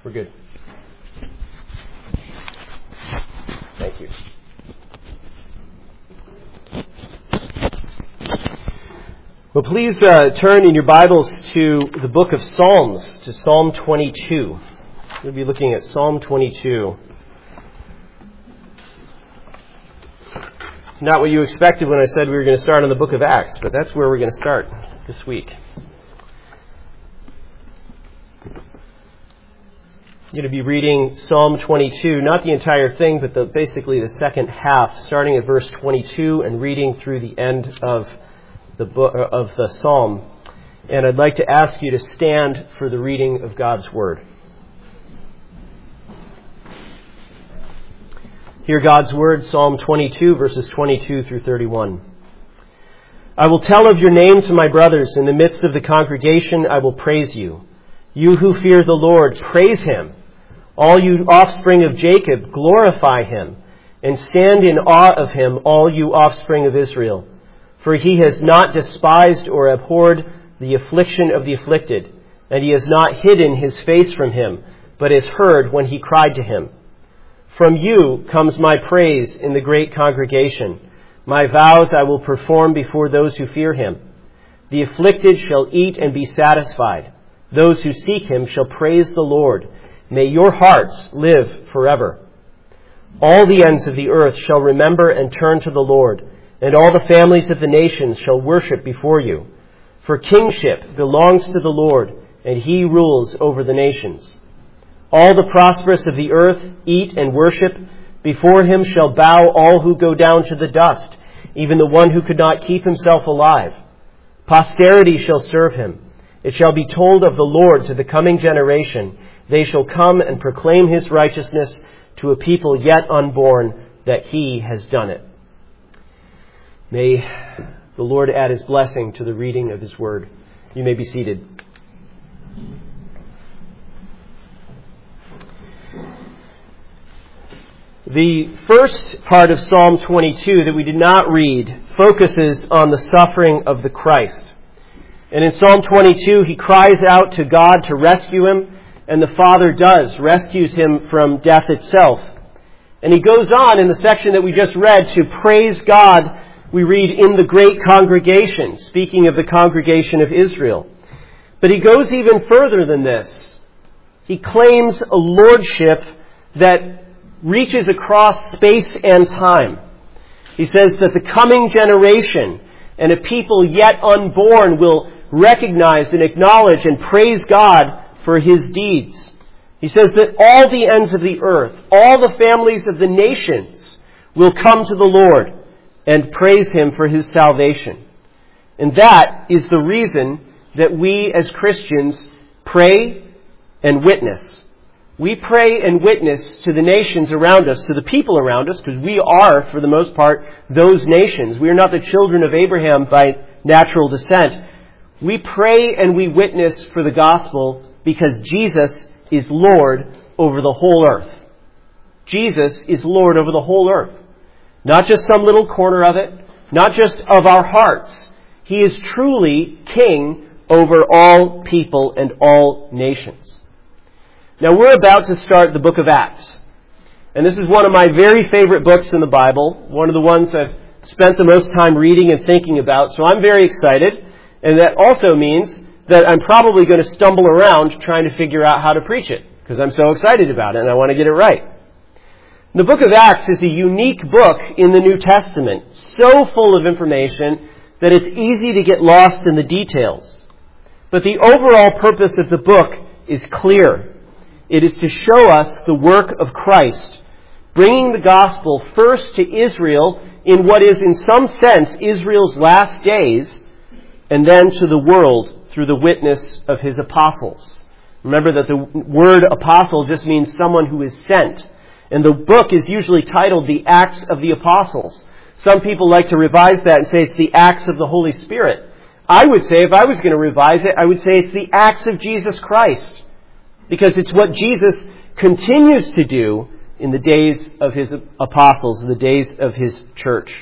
We're good. Thank you. Well, please turn in your Bibles to the book of Psalms, to Psalm 22. We'll be looking at Psalm 22. Not what you expected when I said we were going to start on the book of Acts, but that's where we're going to start this week. I'm going to be reading Psalm 22, not the entire thing, but basically the second half, starting at verse 22 and reading through the end of the psalm. And I'd like to ask you to stand for the reading of God's Word. Hear God's Word, Psalm 22, verses 22 through 31. I will tell of your name to my brothers. In the midst of the congregation, I will praise you. You who fear the Lord, praise Him. All you offspring of Jacob, glorify Him. And stand in awe of Him, all you offspring of Israel. For He has not despised or abhorred the affliction of the afflicted, and He has not hidden His face from him, but has heard when he cried to Him. From you comes my praise in the great congregation. My vows I will perform before those who fear Him. The afflicted shall eat and be satisfied. Those who seek Him shall praise the Lord. May your hearts live forever. All the ends of the earth shall remember and turn to the Lord, and all the families of the nations shall worship before you. For kingship belongs to the Lord, and He rules over the nations. All the prosperous of the earth eat and worship. Before Him shall bow all who go down to the dust, even the one who could not keep himself alive. Posterity shall serve Him. It shall be told of the Lord to the coming generation. They shall come and proclaim His righteousness to a people yet unborn, that He has done it. May the Lord add His blessing to the reading of His Word. You may be seated. The first part of Psalm 22 that we did not read focuses on the suffering of the Christ. And in Psalm 22, he cries out to God to rescue him, and the Father rescues him from death itself. And he goes on in the section that we just read to praise God. We read, in the great congregation, speaking of the congregation of Israel. But he goes even further than this. He claims a lordship that reaches across space and time. He says that the coming generation and a people yet unborn will recognize and acknowledge and praise God for His deeds. He says that all the ends of the earth, all the families of the nations will come to the Lord and praise Him for His salvation. And that is the reason that we as Christians pray and witness. We pray and witness to the nations around us, to the people around us, because we are, for the most part, those nations. We are not the children of Abraham by natural descent. We pray and we witness for the gospel because Jesus is Lord over the whole earth. Jesus is Lord over the whole earth. Not just some little corner of it, not just of our hearts. He is truly King over all people and all nations. Now we're about to start the book of Acts. And this is one of my very favorite books in the Bible, one of the ones I've spent the most time reading and thinking about, so I'm very excited. And that also means that I'm probably going to stumble around trying to figure out how to preach it, because I'm so excited about it and I want to get it right. The book of Acts is a unique book in the New Testament, so full of information that it's easy to get lost in the details. But the overall purpose of the book is clear. It is to show us the work of Christ, bringing the gospel first to Israel in what is in some sense Israel's last days, and then to the world through the witness of His apostles. Remember that the word apostle just means someone who is sent. And the book is usually titled The Acts of the Apostles. Some people like to revise that and say it's the Acts of the Holy Spirit. I would say, if I was going to revise it, I would say it's the Acts of Jesus Christ. Because it's what Jesus continues to do in the days of His apostles, in the days of His church.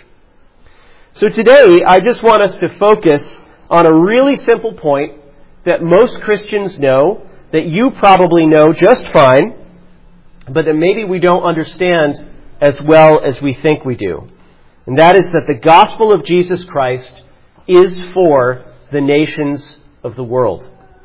So today, I just want us to focus on a really simple point that most Christians know, that you probably know just fine, but that maybe we don't understand as well as we think we do. And that is that the gospel of Jesus Christ is for the nations of the world.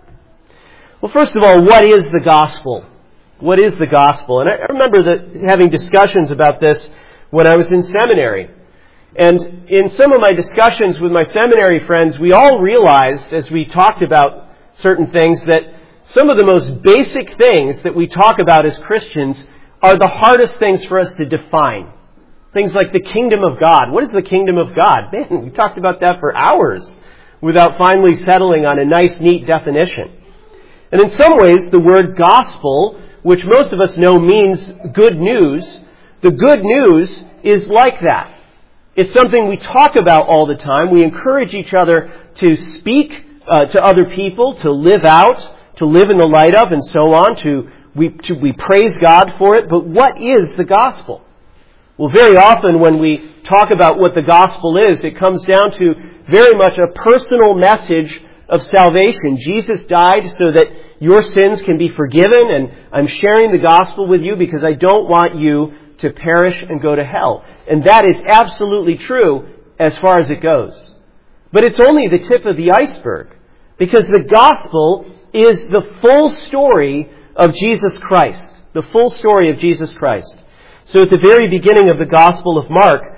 Well, first of all, what is the gospel? What is the gospel? And I remember having discussions about this when I was in seminary. And in some of my discussions with my seminary friends, we all realized, as we talked about certain things, that some of the most basic things that we talk about as Christians are the hardest things for us to define. Things like the kingdom of God. What is the kingdom of God? Man, we talked about that for hours without finally settling on a nice, neat definition. And in some ways, the word gospel, which most of us know means good news, the good news is like that. It's something we talk about all the time. We encourage each other to speak to other people, to live out, to live in the light of, and so on. We praise God for it. But what is the gospel? Well, very often when we talk about what the gospel is, it comes down to very much a personal message of salvation. Jesus died so that your sins can be forgiven, and I'm sharing the gospel with you because I don't want you to perish and go to hell. And that is absolutely true as far as it goes. But it's only the tip of the iceberg, because the gospel is the full story of Jesus Christ. The full story of Jesus Christ. So at the very beginning of the Gospel of Mark,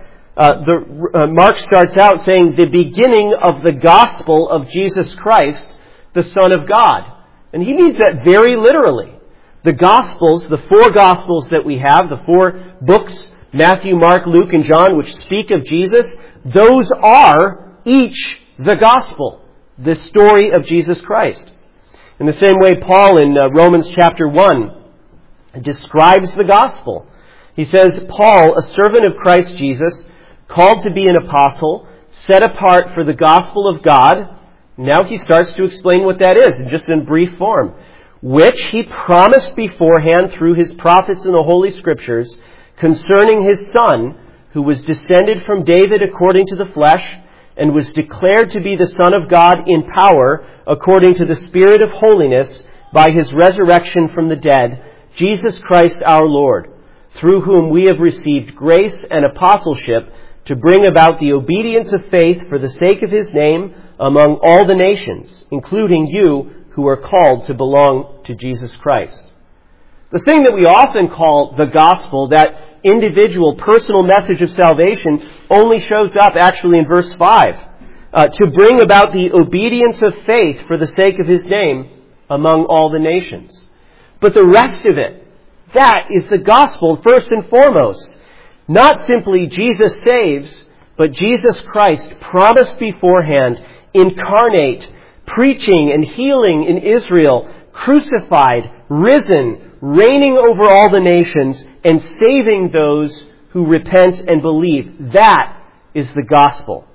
Mark starts out saying, the beginning of the gospel of Jesus Christ, the Son of God. And he means that very literally. The Gospels, the four Gospels that we have, the four books, Matthew, Mark, Luke, and John, which speak of Jesus, those are each the gospel, the story of Jesus Christ. In the same way, Paul in Romans chapter 1 describes the gospel. He says, Paul, a servant of Christ Jesus, called to be an apostle, set apart for the gospel of God. Now he starts to explain what that is, just in brief form. Which he promised beforehand through his prophets in the Holy Scriptures concerning his Son, who was descended from David according to the flesh, and was declared to be the Son of God in power, according to the Spirit of holiness, by his resurrection from the dead, Jesus Christ our Lord, through whom we have received grace and apostleship to bring about the obedience of faith for the sake of his name among all the nations, including you who are called to belong to Jesus Christ. The thing that we often call the gospel, that individual personal message of salvation, only shows up actually in verse 5. To bring about the obedience of faith for the sake of his name among all the nations. But the rest of it, that is the gospel first and foremost. Not simply Jesus saves, but Jesus Christ promised beforehand, incarnate, preaching and healing in Israel, crucified, risen, reigning over all the nations, and saving those who repent and believe. That is the gospel.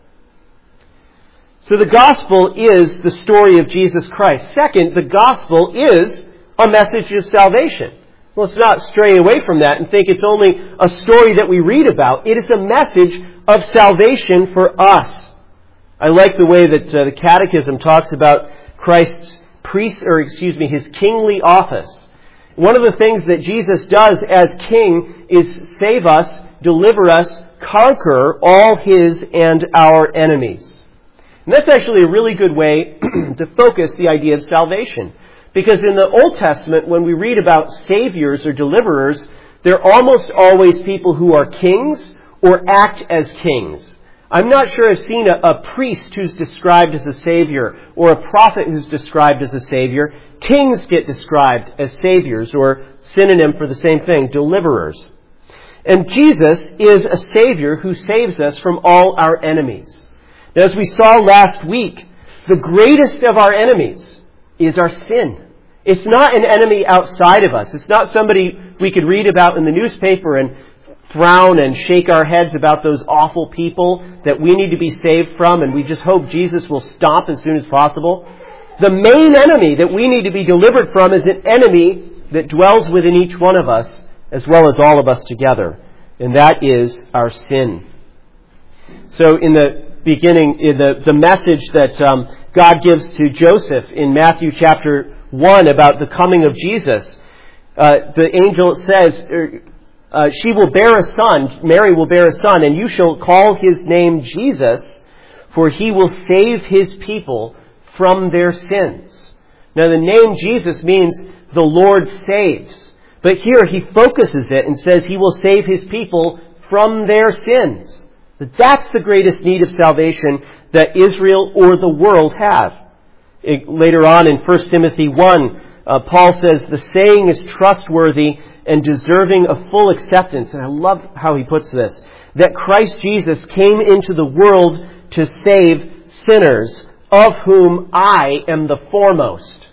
So the gospel is the story of Jesus Christ. Second, the gospel is a message of salvation. Well, let's not stray away from that and think it's only a story that we read about. It is a message of salvation for us. I like the way that the Catechism talks about Christ's his kingly office. One of the things that Jesus does as king is save us, deliver us, conquer all his and our enemies. And that's actually a really good way to focus the idea of salvation. Because in the Old Testament, when we read about saviors or deliverers, they're almost always people who are kings or act as kings. I'm not sure I've seen a priest who's described as a savior or a prophet who's described as a savior. Kings get described as saviors, or synonym for the same thing, deliverers. And Jesus is a savior who saves us from all our enemies. Now, as we saw last week, the greatest of our enemies is our sin. It's not an enemy outside of us. It's not somebody we could read about in the newspaper and frown and shake our heads about those awful people that we need to be saved from, and we just hope Jesus will stop as soon as possible. The main enemy that we need to be delivered from is an enemy that dwells within each one of us, as well as all of us together, and that is our sin. So in the beginning, in the message that God gives to Joseph in Matthew chapter 1 about the coming of Jesus, the angel says, she will bear a son, Mary will bear a son, and you shall call his name Jesus, for he will save his people from their sins. Now the name Jesus means the Lord saves. But here he focuses it and says he will save his people from their sins. That's the greatest need of salvation that Israel or the world have. Later on in 1 Timothy 1, Paul says, the saying is trustworthy and deserving of full acceptance. And I love how he puts this. That Christ Jesus came into the world to save sinners, of whom I am the foremost.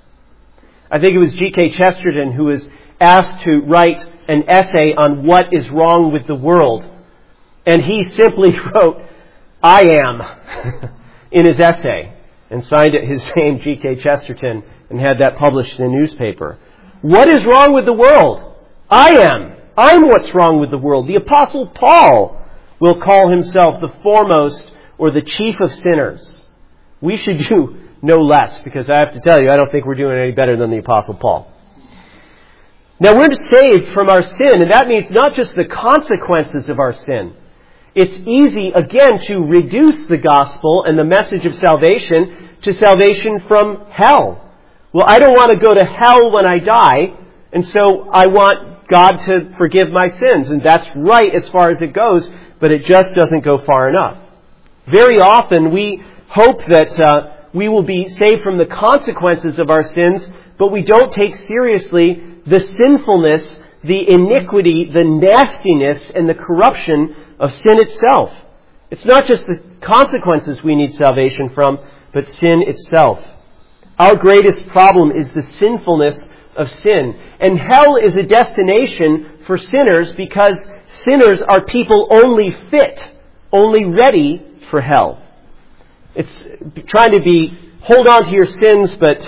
I think it was G.K. Chesterton who was asked to write an essay on what is wrong with the world. And he simply wrote, I am, in his essay, and signed it his name, G.K. Chesterton, and had that published in a newspaper. What is wrong with the world? I am. I'm what's wrong with the world. The Apostle Paul will call himself the foremost or the chief of sinners. We should do no less, because I have to tell you, I don't think we're doing any better than the Apostle Paul. Now, we're saved from our sin, and that means not just the consequences of our sin. It's easy, again, to reduce the gospel and the message of salvation to salvation from hell. Well, I don't want to go to hell when I die, and so I want God to forgive my sins. And that's right as far as it goes, but it just doesn't go far enough. Very often we hope that we will be saved from the consequences of our sins, but we don't take seriously the sinfulness, the iniquity, the nastiness, and the corruption of sin itself. It's not just the consequences we need salvation from, but sin itself. Our greatest problem is the sinfulness of sin. And hell is a destination for sinners because sinners are people only fit, only ready for hell. It's trying to hold on to your sins but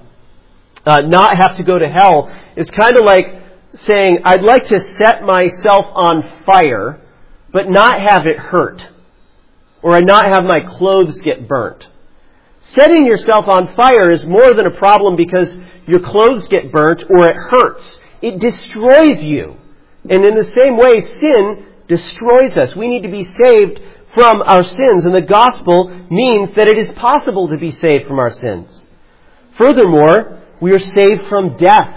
not have to go to hell. It's kind of like saying, I'd like to set myself on fire but not have it hurt, or not have my clothes get burnt. Setting yourself on fire is more than a problem because your clothes get burnt or it hurts. It destroys you. And in the same way, sin destroys us. We need to be saved from our sins, and the gospel means that it is possible to be saved from our sins. Furthermore, we are saved from death.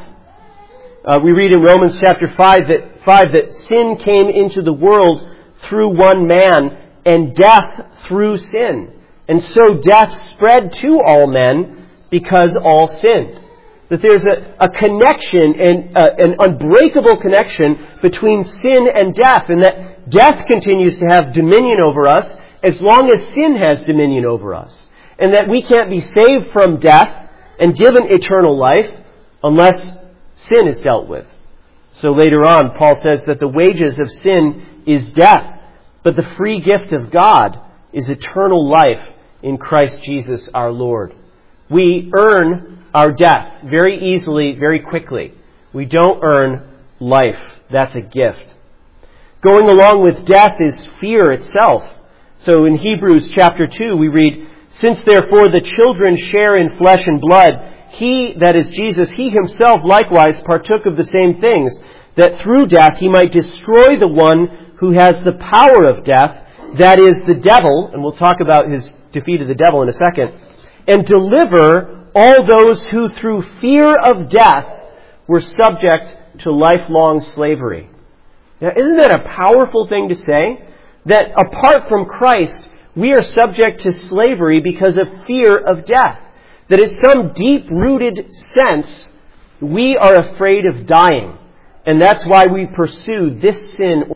We read in Romans chapter 5 that sin came into the world through one man, and death through sin. And so death spread to all men because all sinned. That there's a connection, an unbreakable connection between sin and death, and that death continues to have dominion over us as long as sin has dominion over us. And that we can't be saved from death and given eternal life unless sin is dealt with. So later on, Paul says that the wages of sin is death, but the free gift of God is eternal life in Christ Jesus our Lord. We earn our death very easily, very quickly. We don't earn life. That's a gift. Going along with death is fear itself. So in Hebrews chapter 2 we read, since therefore the children share in flesh and blood, he, that is Jesus, he himself likewise partook of the same things, that through death he might destroy the one who has the power of death, that is the devil, and we'll talk about his defeat of the devil in a second, and deliver all those who through fear of death were subject to lifelong slavery. Now, isn't that a powerful thing to say? That apart from Christ, we are subject to slavery because of fear of death. That in some deep-rooted sense, we are afraid of dying. And that's why we pursue this sin,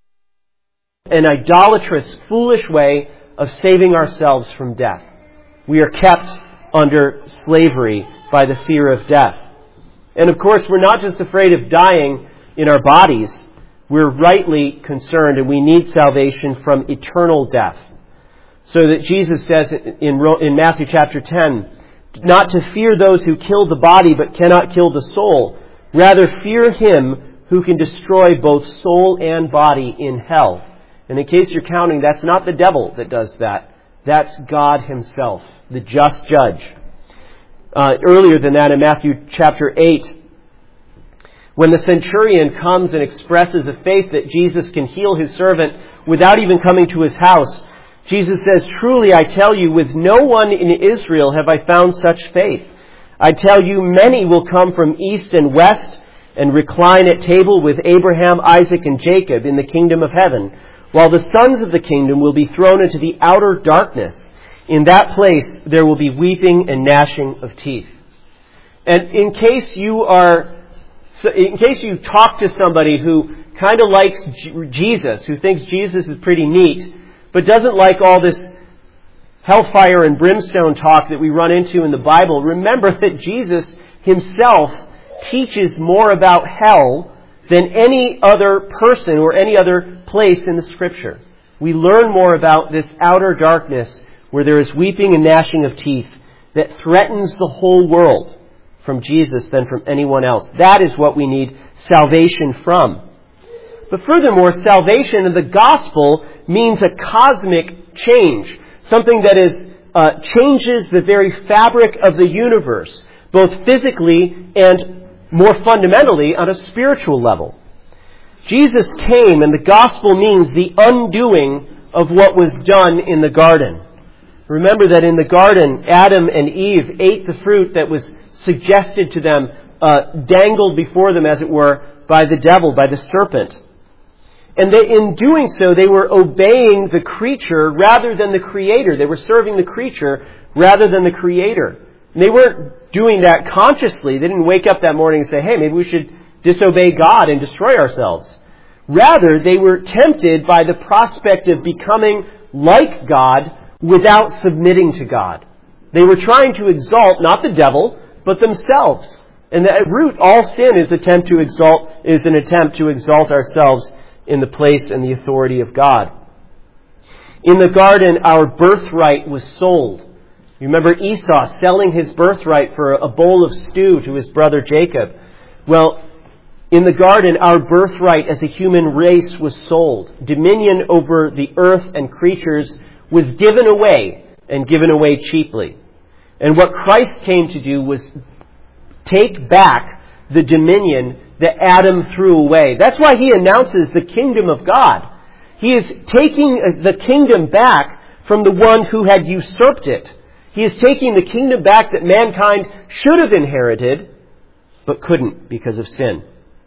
an idolatrous, foolish way of saving ourselves from death. We are kept under slavery by the fear of death. And of course, we're not just afraid of dying in our bodies. We're rightly concerned, and we need salvation from eternal death. So that Jesus says in Matthew chapter 10, not to fear those who kill the body but cannot kill the soul. Rather fear him who can destroy both soul and body in hell. And in case you're counting, that's not the devil that does that. That's God himself, the just judge. earlier than that in Matthew chapter 8, when the centurion comes and expresses a faith that Jesus can heal his servant without even coming to his house, Jesus says, "Truly I tell you, with no one in Israel have I found such faith. I tell you, many will come from east and west and recline at table with Abraham, Isaac, and Jacob in the kingdom of heaven, while the sons of the kingdom will be thrown into the outer darkness. In that place there will be weeping and gnashing of teeth." And in case you talk to somebody who kind of likes Jesus, who thinks Jesus is pretty neat, but doesn't like all this hellfire and brimstone talk that we run into in the Bible, remember that Jesus himself teaches more about hell than any other person or any other place in the Scripture. We learn more about this outer darkness where there is weeping and gnashing of teeth that threatens the whole world from Jesus than from anyone else. That is what we need salvation from. But furthermore, salvation in the gospel means a cosmic change, something that changes the very fabric of the universe, both physically and more fundamentally on a spiritual level. Jesus came, and the gospel means the undoing of what was done in the garden. Remember that in the garden, Adam and Eve ate the fruit that was suggested to them, dangled before them, as it were, by the devil, by the serpent. And in doing so, they were obeying the creature rather than the Creator. They were serving the creature rather than the Creator. And they weren't doing that consciously. They didn't wake up that morning and say, "Hey, maybe we should disobey God and destroy ourselves." Rather, they were tempted by the prospect of becoming like God without submitting to God. They were trying to exalt not the devil, but themselves. And at root, all sin is an attempt to exalt ourselves in the place and the authority of God. In the garden, our birthright was sold. You remember Esau selling his birthright for a bowl of stew to his brother Jacob. Well, in the garden, our birthright as a human race was sold. Dominion over the earth and creatures was given away, and given away cheaply. And what Christ came to do was take back the dominion that Adam threw away. That's why he announces the kingdom of God. He is taking the kingdom back from the one who had usurped it. He is taking the kingdom back that mankind should have inherited, but couldn't because of sin.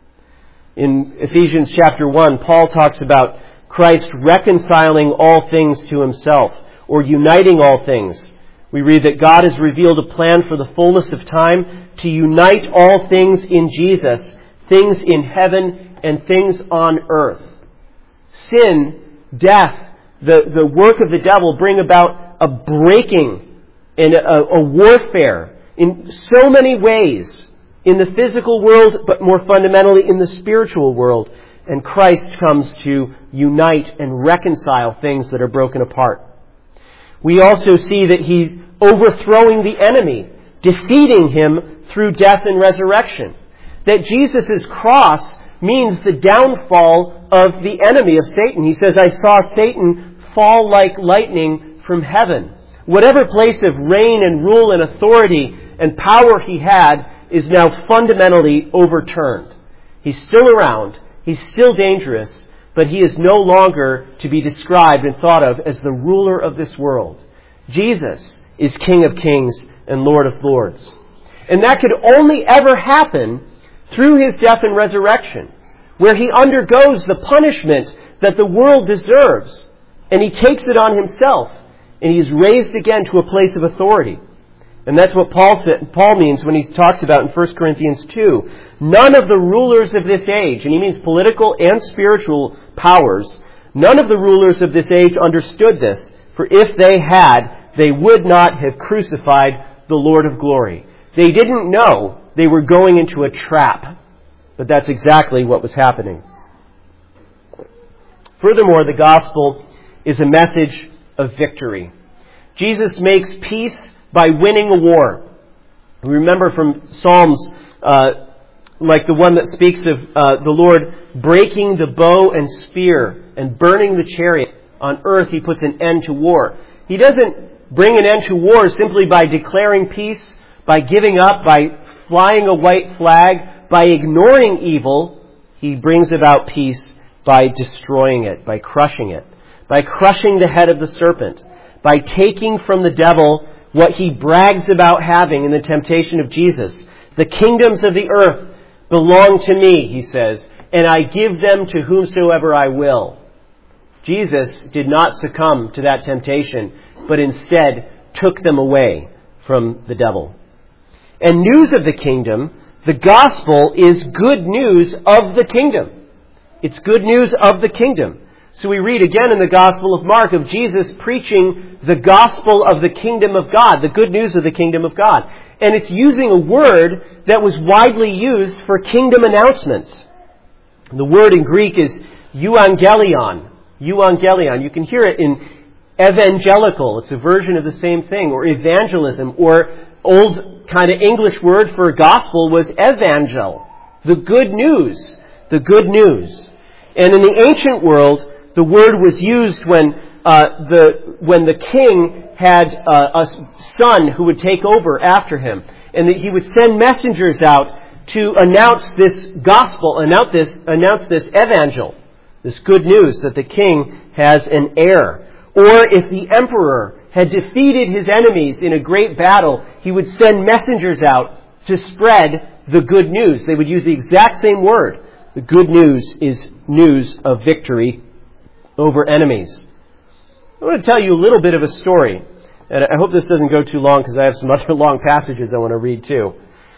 In Ephesians chapter 1, Paul talks about Christ reconciling all things to himself, or uniting all things. We read that God has revealed a plan for the fullness of time to unite all things in Jesus, things in heaven and things on earth. Sin, death, the work of the devil bring about a breaking and a warfare in so many ways in the physical world, but more fundamentally in the spiritual world. And Christ comes to unite and reconcile things that are broken apart. We also see that he's overthrowing the enemy, defeating him through death and resurrection. That Jesus' cross means the downfall of the enemy, of Satan. He says, "I saw Satan fall like lightning from heaven." Whatever place of reign and rule and authority and power he had is now fundamentally overturned. He's still around. He's still dangerous, but he is no longer to be described and thought of as the ruler of this world. Jesus is King of Kings and Lord of Lords. And that could only ever happen through his death and resurrection, where he undergoes the punishment that the world deserves, and he takes it on himself, and he is raised again to a place of authority. And that's what Paul means when he talks about in 1 Corinthians 2. None of the rulers of this age, and he means political and spiritual powers, none of the rulers of this age understood this, for if they had, they would not have crucified the Lord of glory. They didn't know they were going into a trap, but that's exactly what was happening. Furthermore, the gospel is a message of victory. Jesus makes peace by winning a war. We remember from Psalms like the one that speaks of the Lord breaking the bow and spear and burning the chariot. On earth he puts an end to war. He doesn't bring an end to war simply by declaring peace by giving up, by flying a white flag, by ignoring evil, he brings about peace by destroying it, by crushing it, by crushing the head of the serpent, by taking from the devil what he brags about having in the temptation of Jesus. The kingdoms of the earth belong to me, he says, and I give them to whomsoever I will. Jesus did not succumb to that temptation, but instead took them away from the devil. And news of the kingdom, the gospel is good news of the kingdom. It's good news of the kingdom. So we read again in the Gospel of Mark of Jesus preaching the gospel of the kingdom of God, the good news of the kingdom of God. And it's using a word that was widely used for kingdom announcements. The word in Greek is euangelion. Euangelion. You can hear it in evangelical. It's a version of the same thing. Or evangelism. Or old kind of English word for gospel was evangel. The good news. The good news. And in the ancient world, the word was used when the king had a son who would take over after him. And that he would send messengers out to announce this gospel, announce this evangel, this good news that the king has an heir. Or if the emperor had defeated his enemies in a great battle, he would send messengers out to spread the good news. They would use the exact same word. The good news is news of victory over enemies. I want to tell you a little bit of a story. And I hope this doesn't go too long because I have some other long passages I want to read too.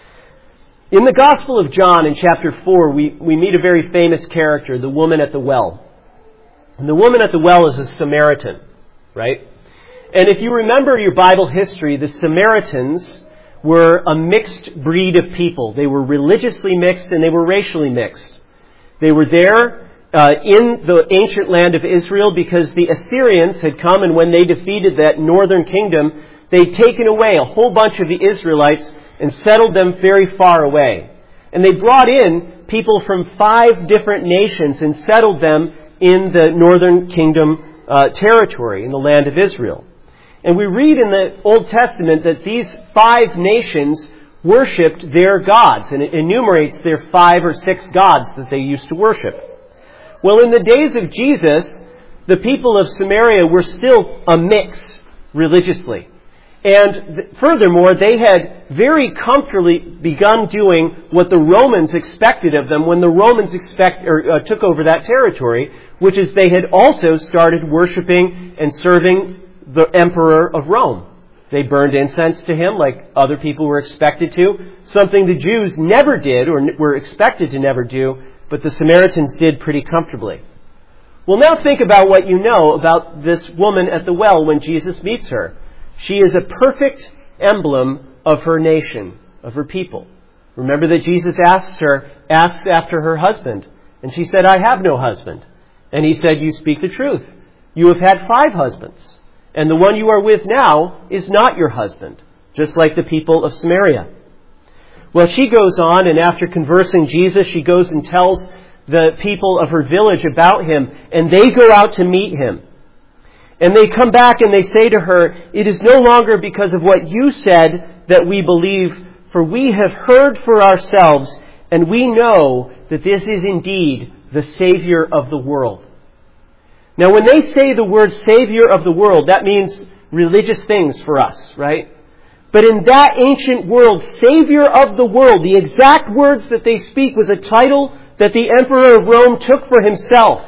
In the Gospel of John in chapter 4, we meet a very famous character, the woman at the well. And the woman at the well is a Samaritan, right? And if you remember your Bible history, the Samaritans were a mixed breed of people. They were religiously mixed and they were racially mixed. They were there in the ancient land of Israel because the Assyrians had come, and when they defeated that northern kingdom, they'd taken away a whole bunch of the Israelites and settled them very far away. And they brought in people from 5 different nations and settled them in the northern kingdom territory, in the land of Israel. And we read in the Old Testament that these 5 nations worshipped their gods, and it enumerates their 5 or 6 gods that they used to worship. Well, in the days of Jesus, the people of Samaria were still a mix religiously. And furthermore, they had very comfortably begun doing what the Romans expected of them when the Romans took over that territory, which is they had also started worshiping and serving the emperor of Rome. They burned incense to him like other people were expected to, something the Jews never did or were expected to never do, but the Samaritans did pretty comfortably. Well, now think about what you know about this woman at the well when Jesus meets her. She is a perfect emblem of her nation, of her people. Remember that Jesus asks after her husband, and she said, "I have no husband." And he said, "You speak the truth. You have had 5 husbands, and the one you are with now is not your husband," just like the people of Samaria. Well, she goes on, and after conversing Jesus, she goes and tells the people of her village about him, and they go out to meet him. And they come back and they say to her, "It is no longer because of what you said that we believe, for we have heard for ourselves, and we know that this is indeed the Savior of the world." Now, when they say the word Savior of the world, that means religious things for us, right? But in that ancient world, Savior of the world, the exact words that they speak was a title that the Emperor of Rome took for himself.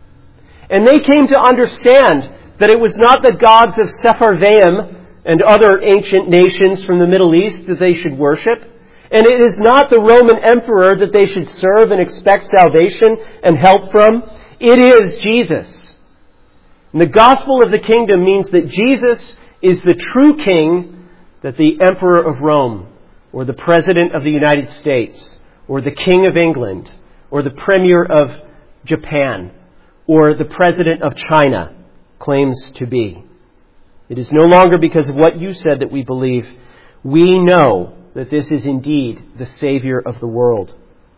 And they came to understand that it was not the gods of Sepharvaim and other ancient nations from the Middle East that they should worship. And it is not the Roman emperor that they should serve and expect salvation and help from. It is Jesus. And the gospel of the kingdom means that Jesus is the true king that the Emperor of Rome, or the President of the United States, or the King of England, or the Premier of Japan, or the President of China claims to be. It is no longer because of what you said that we believe. We know that this is indeed the Savior of the world.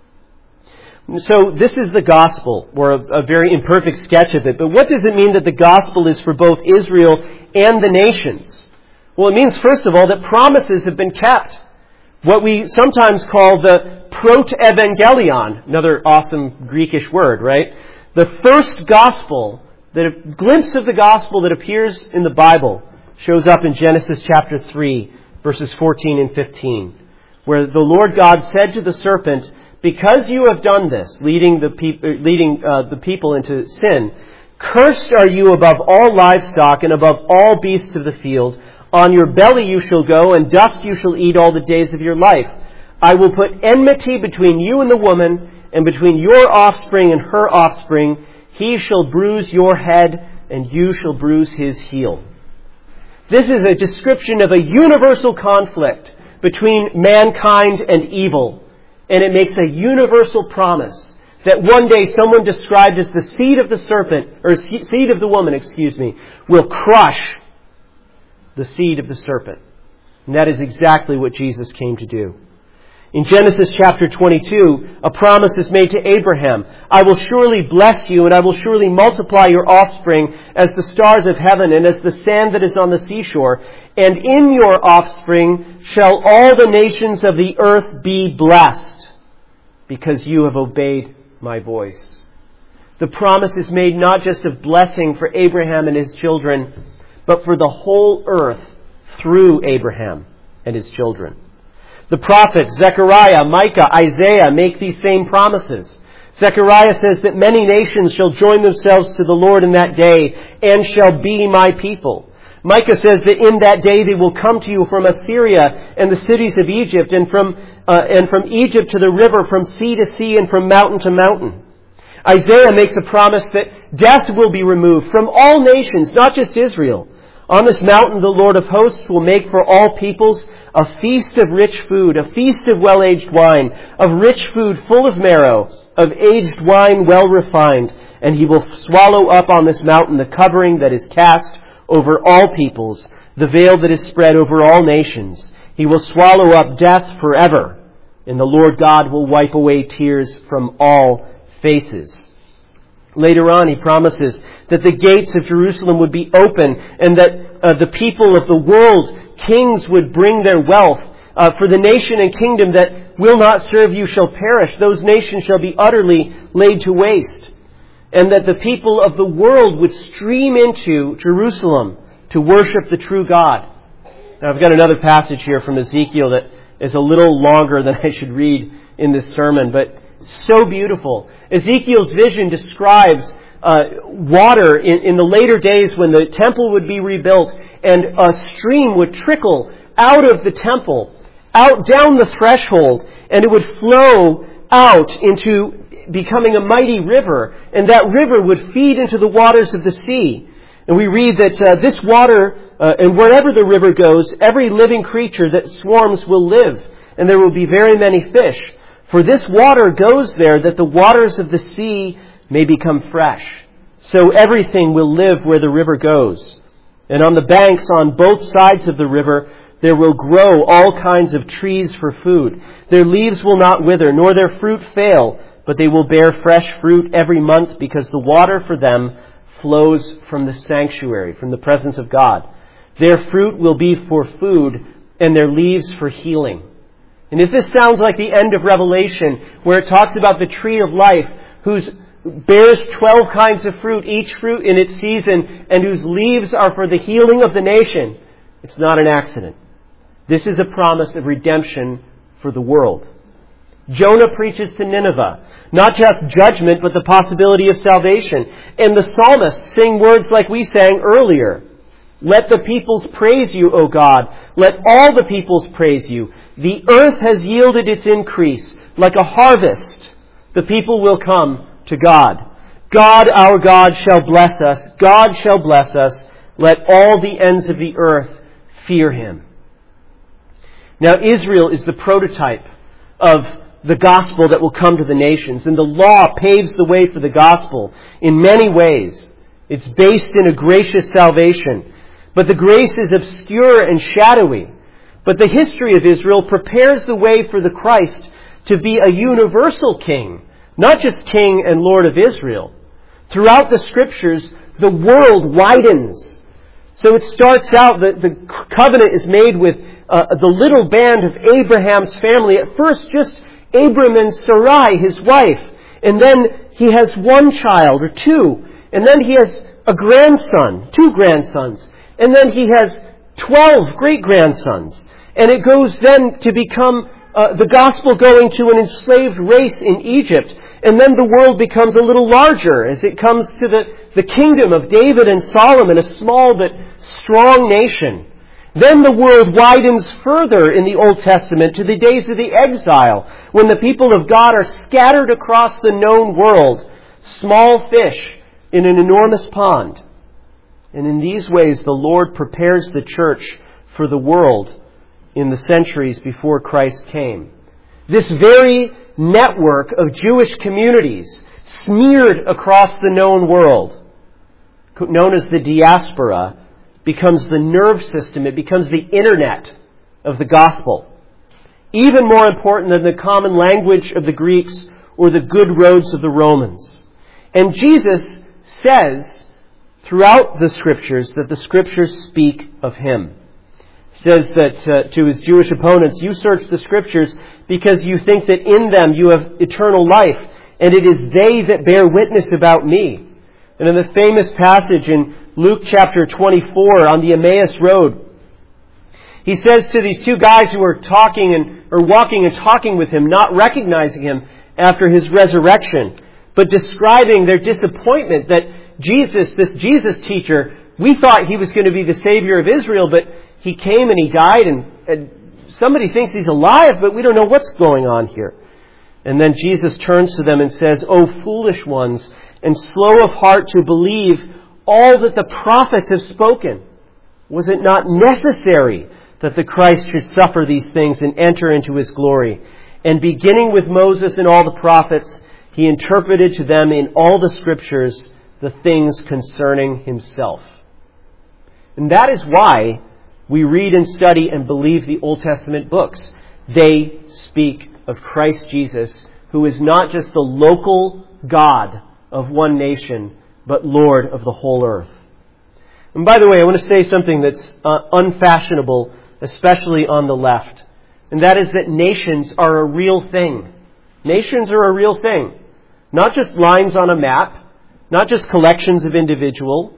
So this is the gospel, or a very imperfect sketch of it. But what does it mean that the gospel is for both Israel and the nations? Well, it means, first of all, that promises have been kept. What we sometimes call the proto-evangelion, another awesome Greekish word, right? The first gospel, a glimpse of the gospel that appears in the Bible, shows up in Genesis chapter 3, verses 14 and 15, where the Lord God said to the serpent, "Because you have done this," leading the people into sin, "cursed are you above all livestock and above all beasts of the field. On your belly you shall go, and dust you shall eat all the days of your life. I will put enmity between you and the woman, and between your offspring and her offspring. He shall bruise your head, and you shall bruise his heel." This is a description of a universal conflict between mankind and evil. And it makes a universal promise that one day someone described as the seed of the serpent, or seed of the woman, will crush the seed of the serpent. And that is exactly what Jesus came to do. In Genesis chapter 22, a promise is made to Abraham. "I will surely bless you, and I will surely multiply your offspring as the stars of heaven and as the sand that is on the seashore. And in your offspring shall all the nations of the earth be blessed, because you have obeyed my voice." The promise is made not just of blessing for Abraham and his children, but for the whole earth through Abraham and his children. The prophets Zechariah, Micah, Isaiah make these same promises. Zechariah says that many nations shall join themselves to the Lord in that day and shall be my people. Micah says that in that day they will come to you from Assyria and the cities of Egypt, and from Egypt to the river, from sea to sea, and from mountain to mountain. Isaiah makes a promise that death will be removed from all nations, not just Israel. On this mountain the Lord of hosts will make for all peoples a feast of rich food, a feast of well-aged wine, of rich food full of marrow, of aged wine well refined. And he will swallow up on this mountain the covering that is cast over all peoples, the veil that is spread over all nations. He will swallow up death forever, and the Lord God will wipe away tears from all faces. Later on, he promises that the gates of Jerusalem would be open, and that the people of the world, kings, would bring their wealth. For the nation and kingdom that will not serve you shall perish. Those nations shall be utterly laid to waste. And that the people of the world would stream into Jerusalem to worship the true God. Now, I've got another passage here from Ezekiel that is a little longer than I should read in this sermon, but so beautiful. Ezekiel's vision describes water in the later days when the temple would be rebuilt, and a stream would trickle out of the temple, out down the threshold, and it would flow out into becoming a mighty river, and that river would feed into the waters of the sea. And we read that this water, and wherever the river goes, every living creature that swarms will live, and there will be very many fish. For this water goes there that the waters of the sea may become fresh. So everything will live where the river goes. And on the banks on both sides of the river there will grow all kinds of trees for food. Their leaves will not wither, nor their fruit fail, but they will bear fresh fruit every month, because the water for them flows from the sanctuary, from the presence of God. Their fruit will be for food, and their leaves for healing. And if this sounds like the end of Revelation, where it talks about the tree of life, whose bears 12 kinds of fruit, each fruit in its season, and whose leaves are for the healing of the nation, it's not an accident. This is a promise of redemption for the world. Jonah preaches to Nineveh, not just judgment, but the possibility of salvation. And the psalmists sing words like we sang earlier. Let the peoples praise you, O God. Let all the peoples praise you. The earth has yielded its increase. Like a harvest, the people will come to God. God, our God, shall bless us. God shall bless us. Let all the ends of the earth fear him. Now, Israel is the prototype of the gospel that will come to the nations. And the law paves the way for the gospel in many ways. It's based in a gracious salvation. But the grace is obscure and shadowy. But the history of Israel prepares the way for the Christ to be a universal king, not just king and Lord of Israel. Throughout the Scriptures, the world widens So it starts out that the covenant is made with the little band of Abraham's family. At first, just Abram and Sarai, his wife. And then he has one child or two. And then he has a grandson, two grandsons. And then he has 12 great-grandsons. And it goes then to become the gospel going to an enslaved race in Egypt. And then the world becomes a little larger as it comes to the kingdom of David and Solomon, a small but strong nation. Then the world widens further in the Old Testament to the days of the exile, when the people of God are scattered across the known world, small fish in an enormous pond. And in these ways, the Lord prepares the church for the world in the centuries before Christ came. This very network of Jewish communities smeared across the known world, known as the diaspora, becomes the nerve system. It becomes the internet of the gospel. Even more important than the common language of the Greeks or the good roads of the Romans. And Jesus says throughout the Scriptures that the Scriptures speak of Him. He says that to his Jewish opponents, you search the Scriptures because you think that in them you have eternal life, and it is they that bear witness about me. And in the famous passage in Luke chapter 24 on the Emmaus Road, he says to these two guys who are walking and talking with him, not recognizing him after his resurrection, but describing their disappointment that this Jesus teacher, we thought he was going to be the Savior of Israel, but he came and he died, and somebody thinks he's alive, but we don't know what's going on here. And then Jesus turns to them and says, O foolish ones, and slow of heart to believe all that the prophets have spoken. Was it not necessary that the Christ should suffer these things and enter into His glory? And beginning with Moses and all the prophets, He interpreted to them in all the Scriptures the things concerning Himself. And that is why we read and study and believe the Old Testament books. They speak of Christ Jesus, who is not just the local God of one nation, but Lord of the whole earth. And by the way, I want to say something that's unfashionable, especially on the left. And that is that nations are a real thing. Nations are a real thing. Not just lines on a map, not just collections of individual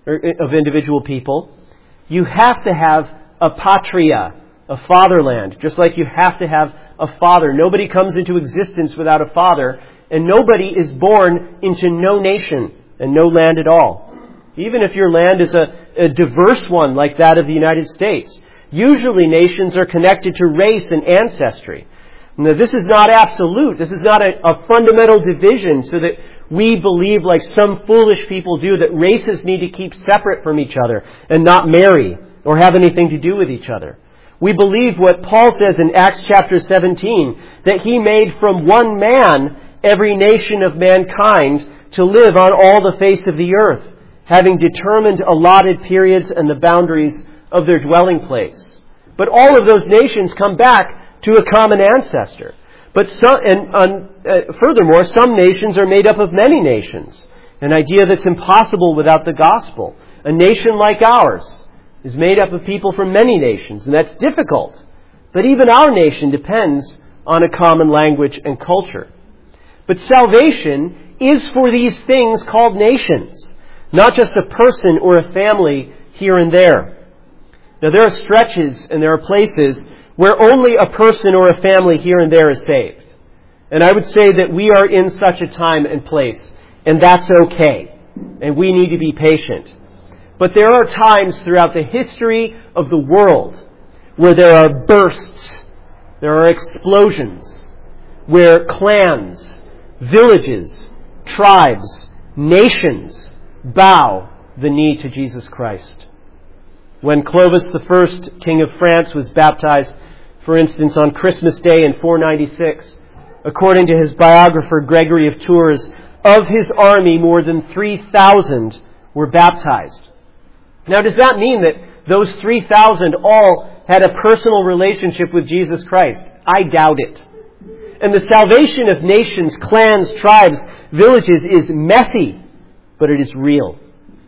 people. You have to have a patria, a fatherland, just like you have to have a father. Nobody comes into existence without a father, and nobody is born into no nation and no land at all. Even if your land is a diverse one like that of the United States. Usually nations are connected to race and ancestry. Now, this is not absolute. This is not a fundamental division so that we believe, like some foolish people do, that races need to keep separate from each other and not marry or have anything to do with each other. We believe what Paul says in Acts chapter 17, that He made from one man every nation of mankind to live on all the face of the earth, having determined allotted periods and the boundaries of their dwelling place. But all of those nations come back to a common ancestor. But furthermore, some nations are made up of many nations, an idea that's impossible without the gospel. A nation like ours is made up of people from many nations, and that's difficult. But even our nation depends on a common language and culture. But salvation is for these things called nations, not just a person or a family here and there. Now, there are stretches and there are places where only a person or a family here and there is saved. And I would say that we are in such a time and place, and that's okay. And we need to be patient. But there are times throughout the history of the world where there are bursts, there are explosions, where clans, villages, tribes, nations bow the knee to Jesus Christ. When Clovis I, King of France, was baptized, for instance, on Christmas Day in 496, according to his biographer Gregory of Tours, of his army more than 3,000 were baptized. Now, does that mean that those 3,000 all had a personal relationship with Jesus Christ? I doubt it. And the salvation of nations, clans, tribes, villages is messy, but it is real.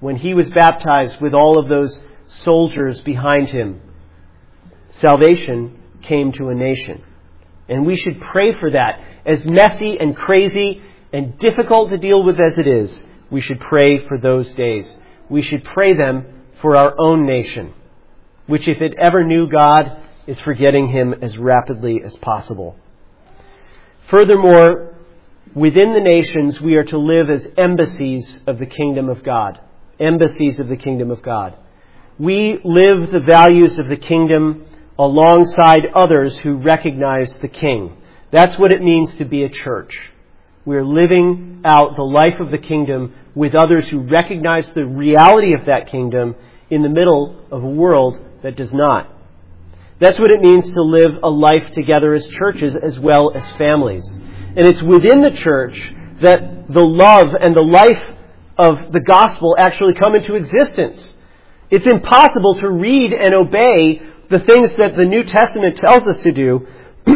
when he was baptized with all of those soldiers behind him, salvation came to a nation. And we should pray for that. As messy and crazy and difficult to deal with as it is, we should pray for those days. We should pray them for our own nation, which, if it ever knew God, is forgetting Him as rapidly as possible. Furthermore, within the nations, we are to live as embassies of the kingdom of God. Embassies of the kingdom of God. We live the values of the kingdom alongside others who recognize the King. That's what it means to be a church. We're living out the life of the kingdom with others who recognize the reality of that kingdom in the middle of a world that does not. That's what it means to live a life together as churches as well as families. And it's within the church that the love and the life of the gospel actually come into existence. It's impossible to read and obey the things that the New Testament tells us to do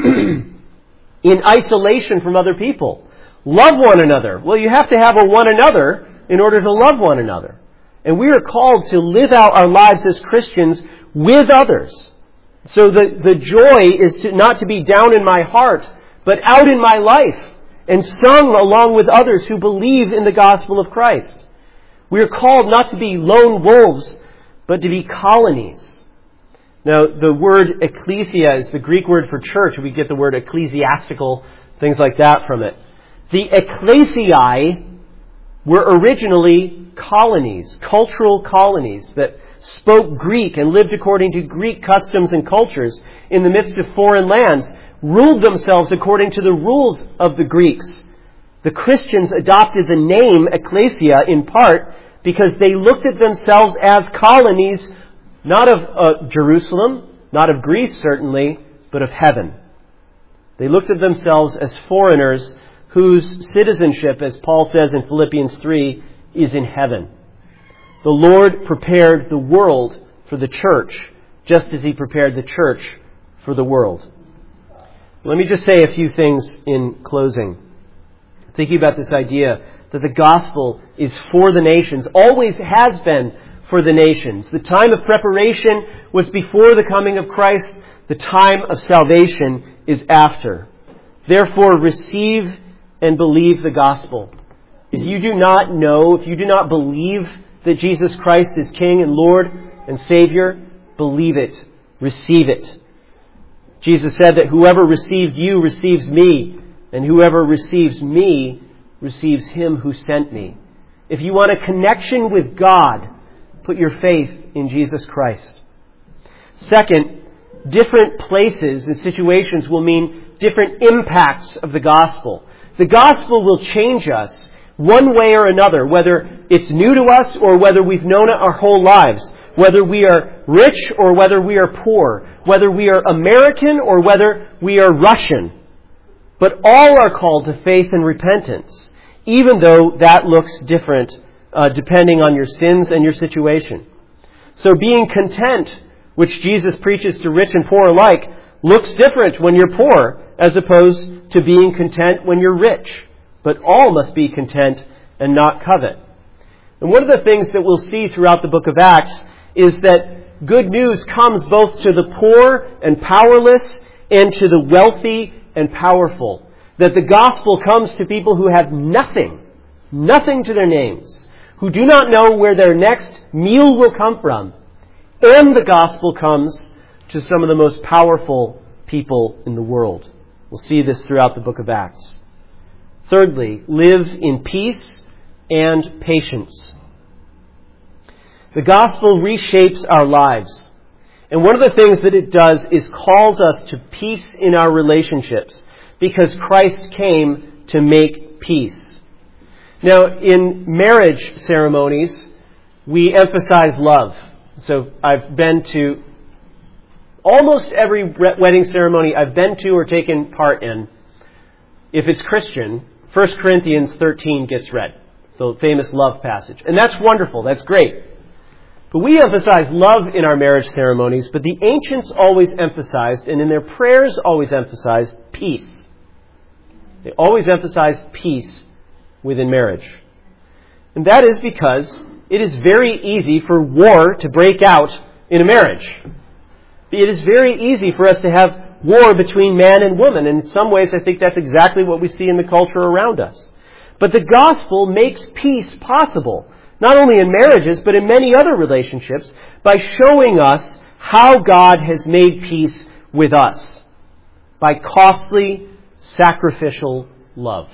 in isolation from other people. Love one another. Well, you have to have a one another in order to love one another. And we are called to live out our lives as Christians with others. So the joy is not to be down in my heart, but out in my life and sung along with others who believe in the gospel of Christ. We are called not to be lone wolves, but to be colonies. Now, the word ecclesia is the Greek word for church. We get the word ecclesiastical, things like that from it. The ecclesiae were originally colonies, cultural colonies that spoke Greek and lived according to Greek customs and cultures in the midst of foreign lands, ruled themselves according to the rules of the Greeks. The Christians adopted the name ecclesia in part because they looked at themselves as colonies, not of Jerusalem, not of Greece certainly, but of heaven. They looked at themselves as foreigners whose citizenship, as Paul says in Philippians 3, is in heaven. The Lord prepared the world for the church, just as He prepared the church for the world. Let me just say a few things in closing. Thinking about this idea that the gospel is for the nations, always has been for the nations. The time of preparation was before the coming of Christ. The time of salvation is after. Therefore, receive and believe the gospel. If you do not know, if you do not believe that Jesus Christ is King and Lord and Savior, believe it. Receive it. Jesus said that whoever receives you receives me, and whoever receives me receives Him who sent me. If you want a connection with God, put your faith in Jesus Christ. Second, different places and situations will mean different impacts of the gospel. The gospel will change us one way or another, whether it's new to us or whether we've known it our whole lives, whether we are rich or whether we are poor, whether we are American or whether we are Russian. But all are called to faith and repentance, even though that looks different depending on your sins and your situation. So being content, which Jesus preaches to rich and poor alike, looks different when you're poor as opposed to being content when you're rich. But all must be content and not covet. And one of the things that we'll see throughout the book of Acts is that good news comes both to the poor and powerless and to the wealthy and powerful. That the gospel comes to people who have nothing to their names, who do not know where their next meal will come from. And the gospel comes to some of the most powerful people in the world. We'll see this throughout the book of Acts. Thirdly, live in peace and patience. The gospel reshapes our lives. And one of the things that it does is calls us to peace in our relationships, because Christ came to make peace. Now, in marriage ceremonies, we emphasize love. So I've been to almost every wedding ceremony I've been to or taken part in. If it's Christian, 1 Corinthians 13 gets read, the famous love passage. And that's wonderful. That's great. But we emphasize love in our marriage ceremonies, but the ancients always emphasized, and in their prayers always emphasized, peace. They always emphasized peace within marriage. And that is because it is very easy for war to break out in a marriage. It is very easy for us to have war between man and woman. And in some ways, I think that's exactly what we see in the culture around us. But the gospel makes peace possible, not only in marriages, but in many other relationships, by showing us how God has made peace with us by costly, sacrificial love.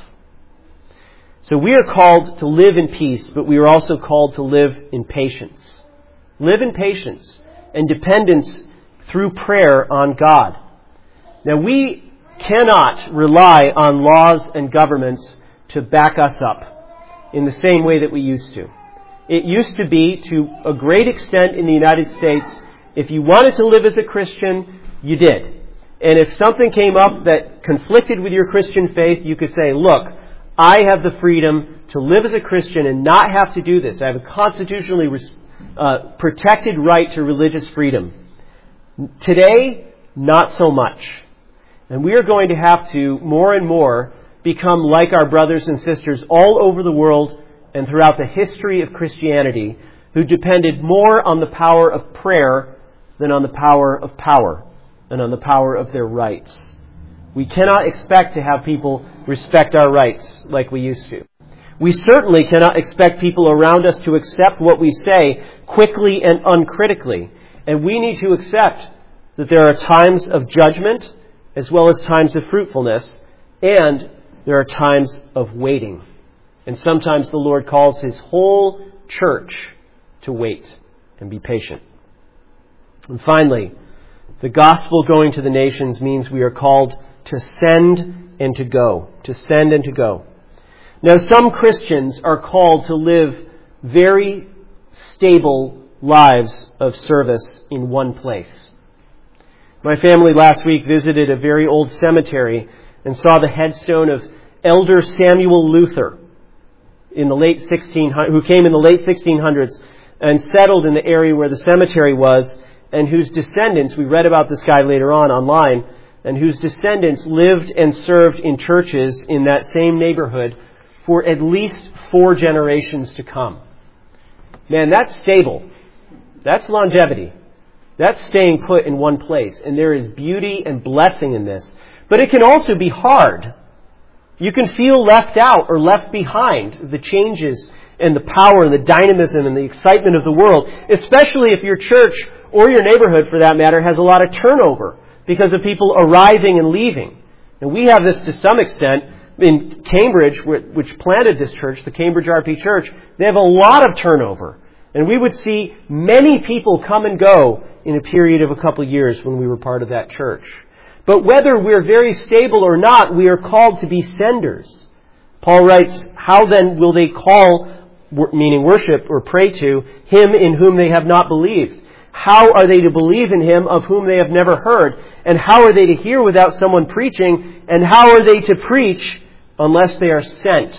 So we are called to live in peace, but we are also called to live in patience. Live in patience and dependence through prayer on God. Now, we cannot rely on laws and governments to back us up in the same way that we used to. It used to be, to a great extent in the United States, if you wanted to live as a Christian, you did. And if something came up that conflicted with your Christian faith, you could say, look, I have the freedom to live as a Christian and not have to do this. I have a constitutionally protected right to religious freedom. Today, not so much. And we are going to have to, more and more, become like our brothers and sisters all over the world and throughout the history of Christianity, who depended more on the power of prayer than on the power of power and on the power of their rights. We cannot expect to have people respect our rights like we used to. We certainly cannot expect people around us to accept what we say quickly and uncritically. And we need to accept that there are times of judgment as well as times of fruitfulness, and there are times of waiting. And sometimes the Lord calls His whole church to wait and be patient. And finally, the gospel going to the nations means we are called to send and to go. To send and to go. Now, some Christians are called to live very stable lives of service in one place. My family last week visited a very old cemetery and saw the headstone of Elder Samuel Luther in the late 1600s, who came in the late 1600s and settled in the area where the cemetery was, and whose descendants, we read about this guy later on online, and whose descendants lived and served in churches in that same neighborhood for at least 4 generations to come. Man, that's stable. That's longevity. That's staying put in one place. And there is beauty and blessing in this. But it can also be hard. You can feel left out or left behind the changes and the power and the dynamism and the excitement of the world, especially if your church or your neighborhood, for that matter, has a lot of turnover because of people arriving and leaving. And we have this to some extent in Cambridge, which planted this church, the Cambridge RP Church. They have a lot of turnover. And we would see many people come and go in a period of a couple of years when we were part of that church. But whether we're very stable or not, we are called to be senders. Paul writes, how then will they call, meaning worship or pray to, him in whom they have not believed? How are they to believe in him of whom they have never heard? And how are they to hear without someone preaching? And how are they to preach unless they are sent?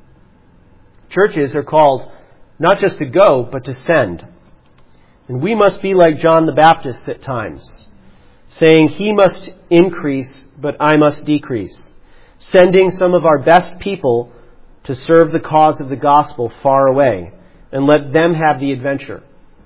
Churches are called not just to go, but to send. And we must be like John the Baptist at times, saying, he must increase, but I must decrease. Sending some of our best people to serve the cause of the gospel far away, and let them have the adventure.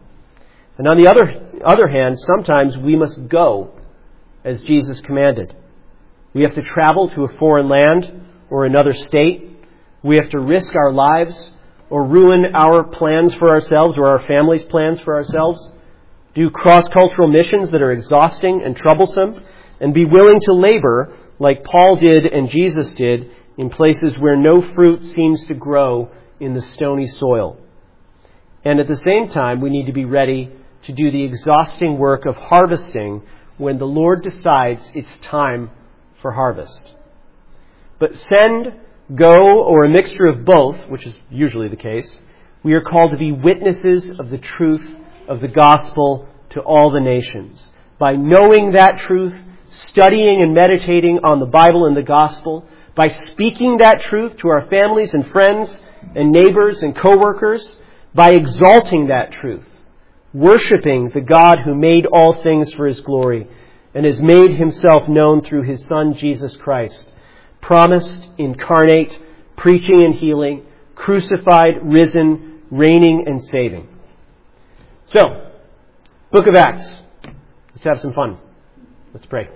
And on the other hand, sometimes we must go as Jesus commanded. We have to travel to a foreign land or another state. We have to risk our lives or ruin our plans for ourselves or our family's plans for ourselves. Do cross-cultural missions that are exhausting and troublesome, and be willing to labor like Paul did and Jesus did in places where no fruit seems to grow in the stony soil. And at the same time, we need to be ready to do the exhausting work of harvesting when the Lord decides it's time for harvest. But send, go, or a mixture of both, which is usually the case, we are called to be witnesses of the truth of the gospel to all the nations. By knowing that truth, studying and meditating on the Bible and the gospel, by speaking that truth to our families and friends and neighbors and co-workers, by exalting that truth, worshiping the God who made all things for His glory and has made Himself known through His Son, Jesus Christ, promised, incarnate, preaching and healing, crucified, risen, reigning and saving. So, Book of Acts. Let's have some fun. Let's pray.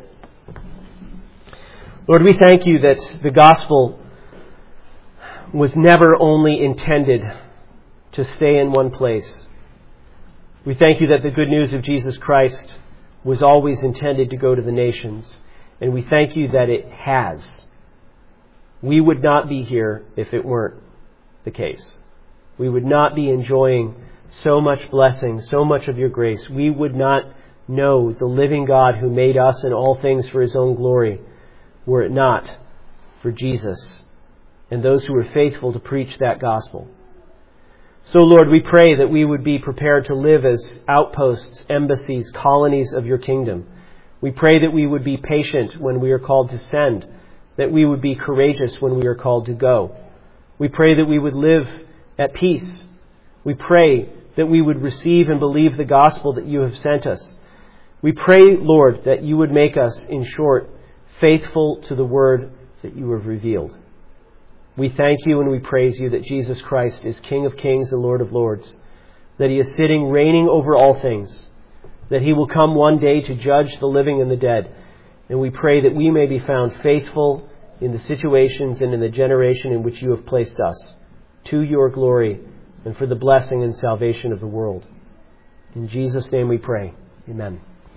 Lord, we thank you that the gospel was never only intended to stay in one place. We thank you that the good news of Jesus Christ was always intended to go to the nations. And we thank you that it has. We would not be here if it weren't the case. We would not be enjoying so much blessing, so much of your grace. We would not know the living God who made us and all things for his own glory, were it not for Jesus and those who were faithful to preach that gospel. So, Lord, we pray that we would be prepared to live as outposts, embassies, colonies of your kingdom. We pray that we would be patient when we are called to send, that we would be courageous when we are called to go. We pray that we would live at peace. We pray that we would receive and believe the gospel that you have sent us. We pray, Lord, that you would make us, in short, faithful to the word that you have revealed. We thank you and we praise you that Jesus Christ is King of kings and Lord of lords, that he is sitting, reigning over all things, that he will come one day to judge the living and the dead. And we pray that we may be found faithful in the situations and in the generation in which you have placed us, to your glory and for the blessing and salvation of the world. In Jesus' name we pray. Amen.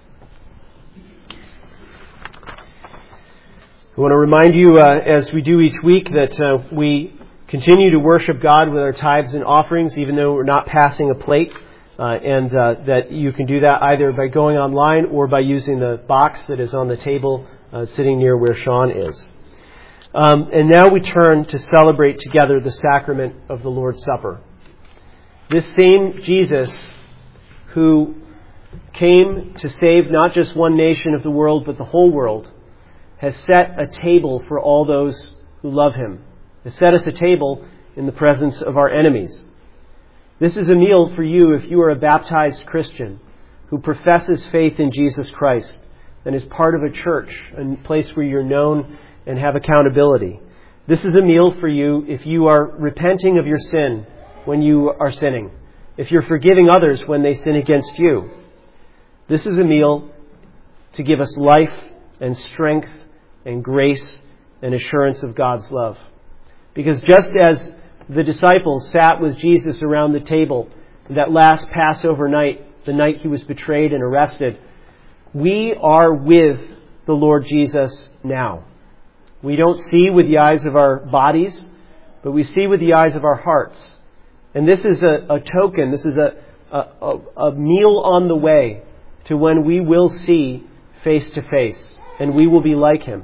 I want to remind you, as we do each week, that we continue to worship God with our tithes and offerings, even though we're not passing a plate, and that you can do that either by going online or by using the box that is on the table sitting near where Sean is. And now we turn to celebrate together the sacrament of the Lord's Supper. This same Jesus who came to save not just one nation of the world, but the whole world, has set a table for all those who love him. Has set us a table in the presence of our enemies. This is a meal for you if you are a baptized Christian who professes faith in Jesus Christ and is part of a church, a place where you're known and have accountability. This is a meal for you if you are repenting of your sin when you are sinning, if you're forgiving others when they sin against you. This is a meal to give us life and strength and grace and assurance of God's love. Because just as the disciples sat with Jesus around the table that last Passover night, the night he was betrayed and arrested, we are with the Lord Jesus now. We don't see with the eyes of our bodies, but we see with the eyes of our hearts. And this is a token, this is a meal on the way to when we will see face to face, and we will be like him.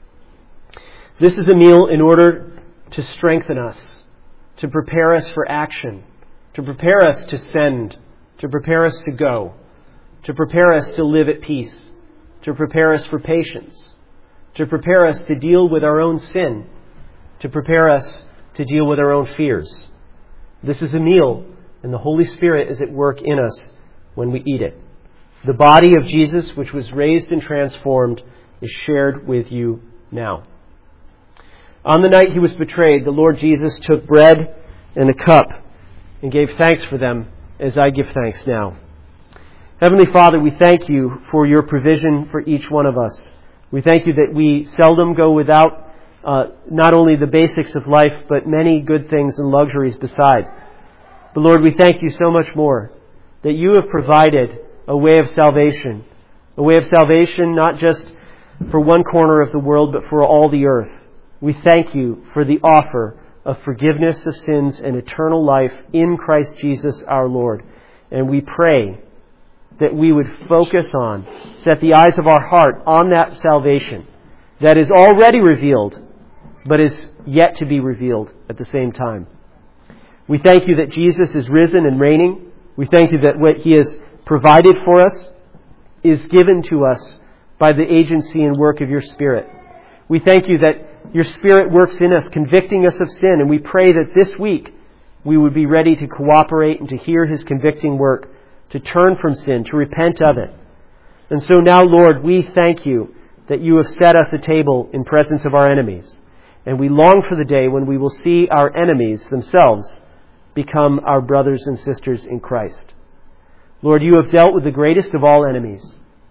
This is a meal in order to strengthen us, to prepare us for action, to prepare us to send, to prepare us to go, to prepare us to live at peace, to prepare us for patience, to prepare us to deal with our own sin, to prepare us to deal with our own fears. This is a meal, and the Holy Spirit is at work in us when we eat it. The body of Jesus, which was raised and transformed, is shared with you now. On the night he was betrayed, the Lord Jesus took bread and a cup and gave thanks for them as I give thanks now. Heavenly Father, we thank you for your provision for each one of us. We thank you that we seldom go without not only the basics of life, but many good things and luxuries beside. But Lord, we thank you so much more that you have provided a way of salvation not just for one corner of the world, but for all the earth. We thank you for the offer of forgiveness of sins and eternal life in Christ Jesus our Lord. And we pray that we would focus on, set the eyes of our heart on that salvation that is already revealed, but is yet to be revealed at the same time. We thank you that Jesus is risen and reigning. We thank you that what he has provided for us is given to us by the agency and work of your Spirit. We thank you that your Spirit works in us, convicting us of sin, and we pray that this week we would be ready to cooperate and to hear his convicting work, to turn from sin, to repent of it. And so now, Lord, we thank you that you have set us a table in presence of our enemies. And we long for the day when we will see our enemies themselves become our brothers and sisters in Christ. Lord, you have dealt with the greatest of all enemies.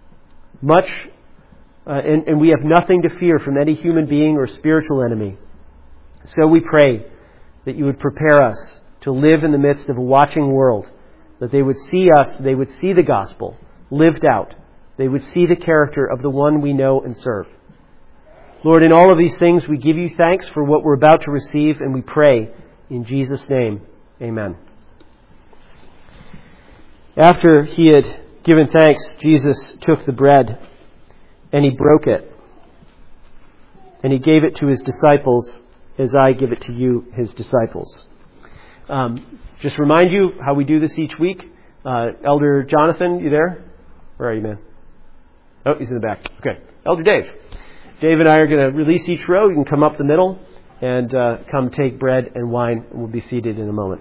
And we have nothing to fear from any human being or spiritual enemy. So we pray that you would prepare us to live in the midst of a watching world, that they would see us, they would see the gospel lived out. They would see the character of the one we know and serve. Lord, in all of these things, we give you thanks for what we're about to receive, and we pray in Jesus' name. Amen. After he had given thanks, Jesus took the bread and he broke it. And he gave it to his disciples as I give it to you, his disciples. Just remind you how we do this each week. Elder Jonathan, you there? Where are you, man? Oh, he's in the back. Okay. Elder Dave. Dave and I are going to release each row. You can come up the middle and come take bread and wine. And we'll be seated in a moment.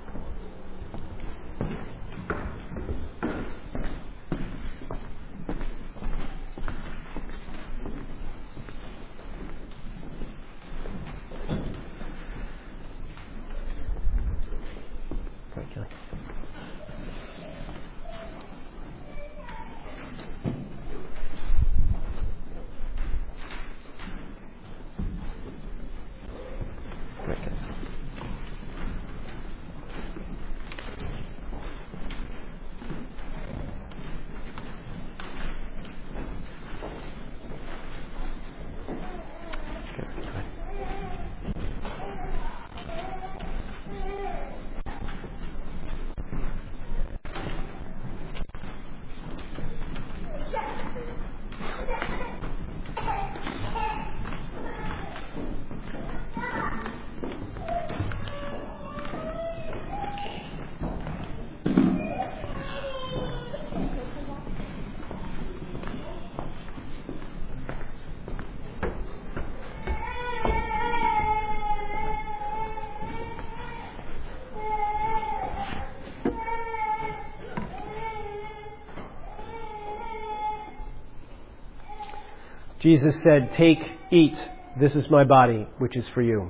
Jesus said, "Take, eat. This is my body, which is for you."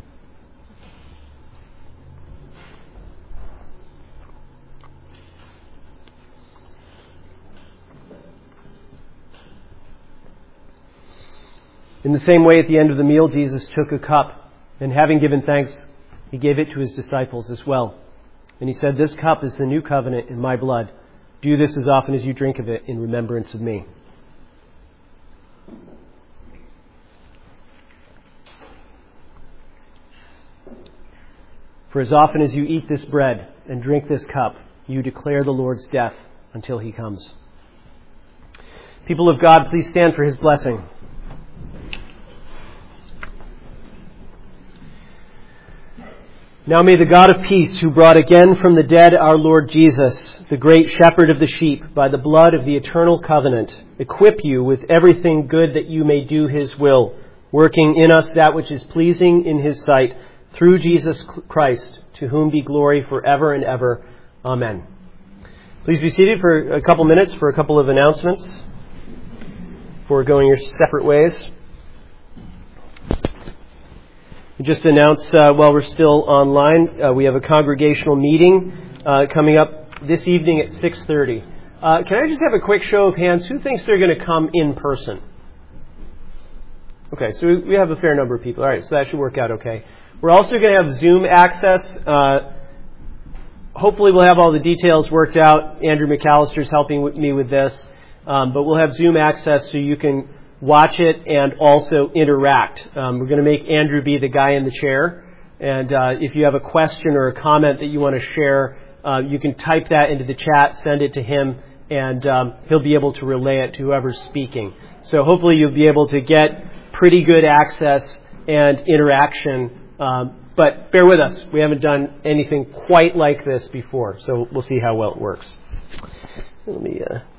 In the same way, at the end of the meal, Jesus took a cup, and having given thanks, he gave it to his disciples as well. And he said, "This cup is the new covenant in my blood. Do this as often as you drink of it in remembrance of me." For as often as you eat this bread and drink this cup, you declare the Lord's death until he comes. People of God, please stand for his blessing. Now may the God of peace, who brought again from the dead our Lord Jesus, the great shepherd of the sheep, by the blood of the eternal covenant, equip you with everything good that you may do his will, working in us that which is pleasing in his sight, through Jesus Christ, to whom be glory forever and ever. Amen. Please be seated for a couple minutes for a couple of announcements before going your separate ways. We just announced, while we're still online, we have a congregational meeting coming up this evening at 6:30. Can I just have a quick show of hands? Who thinks they're going to come in person? Okay, so we have a fair number of people. All right, so that should work out okay. We're also going to have Zoom access. Hopefully we'll have all the details worked out. Andrew McAllister's helping me with this. But we'll have Zoom access so you can watch it and also interact. We're going to make Andrew be the guy in the chair. And if you have a question or a comment that you want to share, you can type that into the chat, send it to him, and he'll be able to relay it to whoever's speaking. So hopefully you'll be able to get pretty good access and interaction. But bear with us. We haven't done anything quite like this before, so we'll see how well it works. Let me